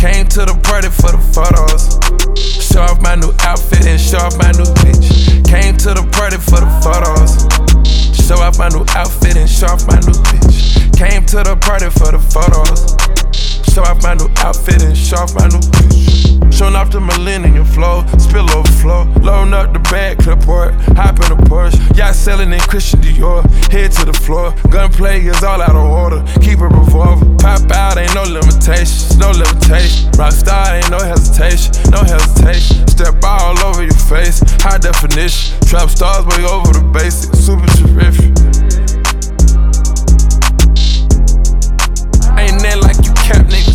Came to the party for the photos. Show off my new outfit and show off my new bitch. Came to the party for the photos. Show off my new outfit and show off my new bitch. Came to the party for the photos. Show off my new outfit and show off my new bitch. Showing off the millennium flow, spill overflow. Loading up the bag, clipboard, hop in the Porsche. Y'all selling in Christian Dior, head to the floor. Gunplay is all out of order, keep a revolver. Pop out, ain't no limitations, no limitation. Rockstar, ain't no hesitation, no hesitation. Step all over your face, high definition. Trap stars way over the basics, super terrific. Ain't that like you cap niggas.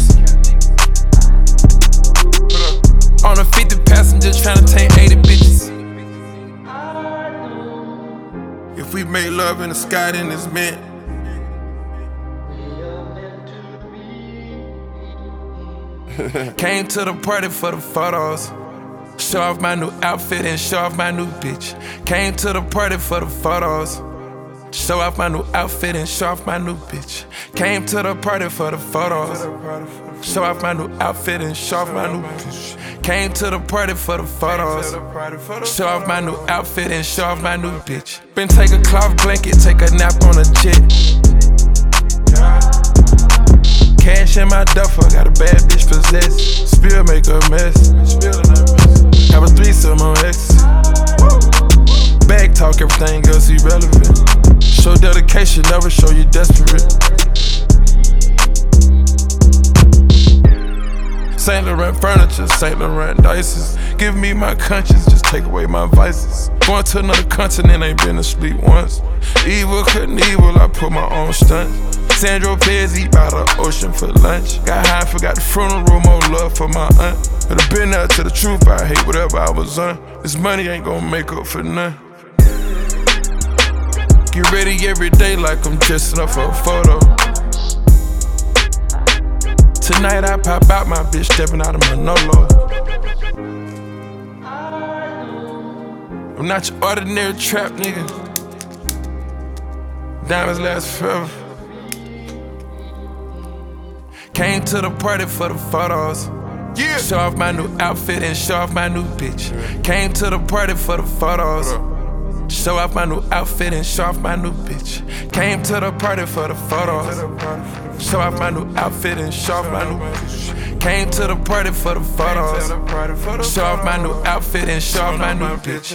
On a 50 passengers tryna take 80 bitches. If we make love in the sky, then it's meant. Came to the party for the photos. Show off my new outfit and show off my new bitch. Came to the party for the photos. Show off my new outfit and show off my new bitch. Came to the party for the photos. Show off my new outfit and show off my new bitch. Came to the party for the photos. Show off my new outfit and show off my new bitch. Been take a cloth blanket, take a nap on a jet. Cash in my duffel, got a bad bitch possessed. Spill make a mess. Have a threesome on ecstasy. Bag talk, everything else irrelevant. Show dedication, never show you desperate. Saint Laurent furniture, Saint Laurent dices. Give me my conscience, just take away my vices. Going to another continent, ain't been asleep once. Evil couldn't evil, I put my own stunt. Sandro Pez eat by the ocean for lunch. Got high, forgot the funeral, more love for my aunt. But I been out to the truth, I hate whatever I was on. This money ain't gon' make up for none. Get ready every day like I'm dressing up for a photo. Tonight I pop out my bitch stepping out of my no-lo. I'm not your ordinary trap nigga. Diamonds last forever. Came to the party for the photos. Yeah. Show off my new outfit and show off my new bitch. Came to the party for the photos. Show off my new outfit and show off my new bitch. Came to the party for the photos. Show off my new outfit and show off my new bitch. Came to the party for the photos. Show off my new outfit and show off my new bitch.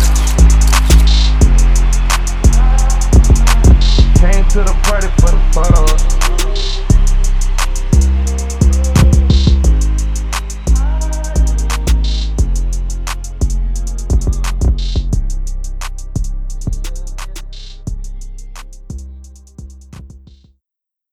Came to the party for the photos.